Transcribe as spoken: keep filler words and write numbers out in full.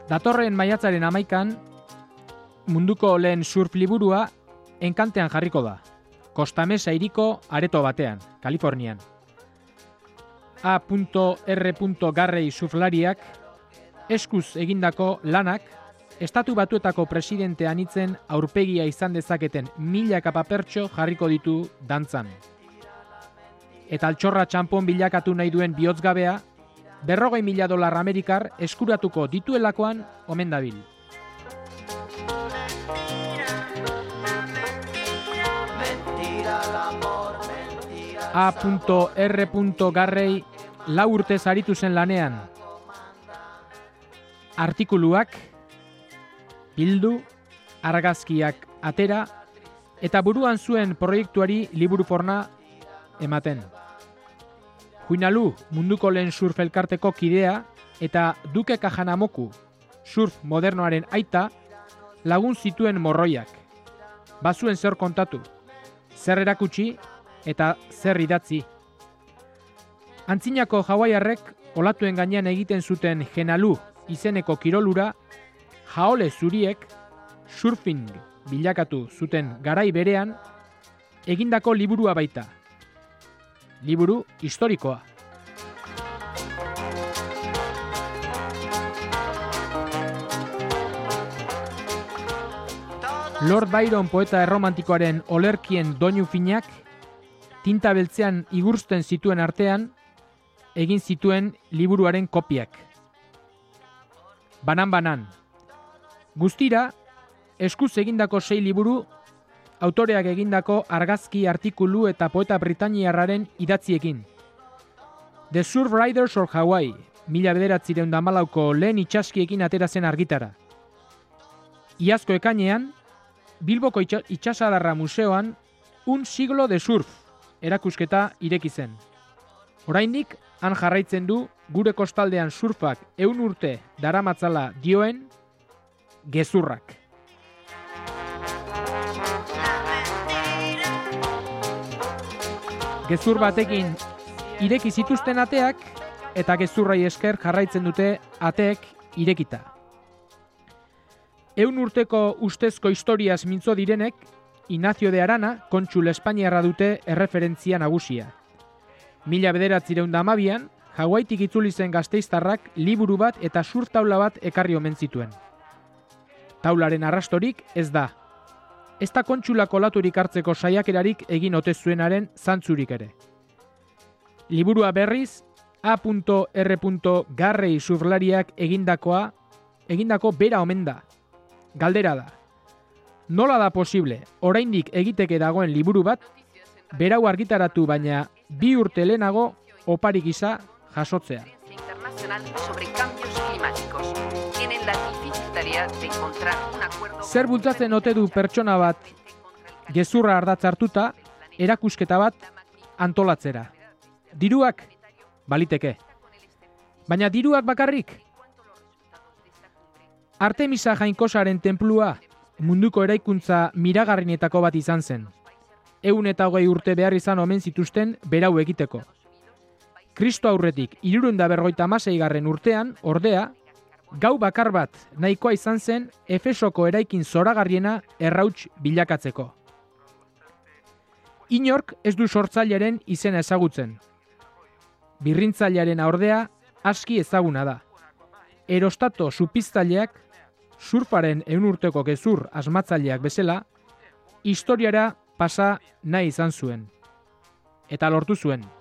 Datorren maiatzaren hamaikan, munduko lehen surf liburua Enkantean jarriko da, Costa Mesa hiriko areto batean, Kalifornian. A R Garrey surflariak eskuz egindako lanak Estatu Batuetako presidente anitzen aurpegia izan dezaketen milaka papertxo jarriko ditu dantzan. Eta altxorra txanpon bilakatu nahi duen bihotzgabea, berrogei mila dolar Amerikar eskuratuko dituelakoan omen dabil. A R Garrey lau urtez aritu zen lanean. Artikuluak, bildu, argazkiak atera, eta buruan zuen proiektuari liburu forna ematen. Juinalu munduko lehen surf elkarteko kidea eta Duke Kahanamoku surf modernoaren aita lagun zituen morroiak. Bazuen zer kontatu, zer erakutsi eta zer idatzi. Antzinako hawaiarrek olatuen gainean egiten zuten Jenalu izeneko kirolura, jaole zuriek surfing bilakatu zuten garai berean egindako liburua baita. Liburu historikoa. Lord Byron poeta erromantikoaren olerkien doinu finak, tinta beltzean igursten zituen artean, egin zituen liburuaren kopiak. Banan-banan. Guztira, eskuz egindako sei liburu, autoreak egindako argazki, artikulu eta poeta britainiarraren idatziekin. The Surf Riders of Hawaii, mila bederatzireun da hamalauko lehen itxaskiekin atera zen argitara. Iazko ekainean, Bilboko Itxasadarra Museoan, Un siglo de surf erakusketa ireki zen. Oraindik, han jarraitzen du gure kostaldean surfak ehun urte daramatzala dioen gezurrak. Gezur batekin ireki zituzten ateak eta gezurrai esker jarraitzen dute ateek irekita. Ehun urteko ustezko historiaz mintzo direnek, Ignacio de Arana kontsul Espainiarra dute erreferentzia nagusia. Mila bederatzireun da hamabian, Hawaiitik itzuli zen gasteiztarrak liburu bat eta surf taula bat ekarri omen zituen. Taularen arrastorik ez da. Ez da kontsulak olaturik hartzeko saiakerarik egin ote zuenaren zantzurik ere. Liburua berriz, A R Garrey surflariak egindakoa, egindako bera omen da. Galdera da. Nola da posible, oraindik egiteke dagoen liburu bat, berau argitaratu baina bi urte lehenago oparik gisa jasotzea. Zer bultzatzen ote du pertsona bat gezurra ardatz hartuta, erakusketa bat antolatzera. Diruak baliteke. Baina diruak bakarrik. Artemisa jainkosaren tenplua munduko eraikuntza miragarrienetako bat izan zen. Ehun eta hogei urte behar izan omen zituzten berau egiteko. Kristo aurretik hirurehun eta berrogeita hamaseigarren urtean, ordea, gau bakar bat nahikoa izan zen Efesoko eraikin zoragarriena errauts bilakatzeko. Inork ez du sortzailearen izena ezagutzen. Birrintzailearen ordea aski ezaguna da. Erostato supiztaileak, surfaren ehun urteko gezur asmatzaileak bezala, historiara pasa nahi izan zuen. Eta lortu zuen.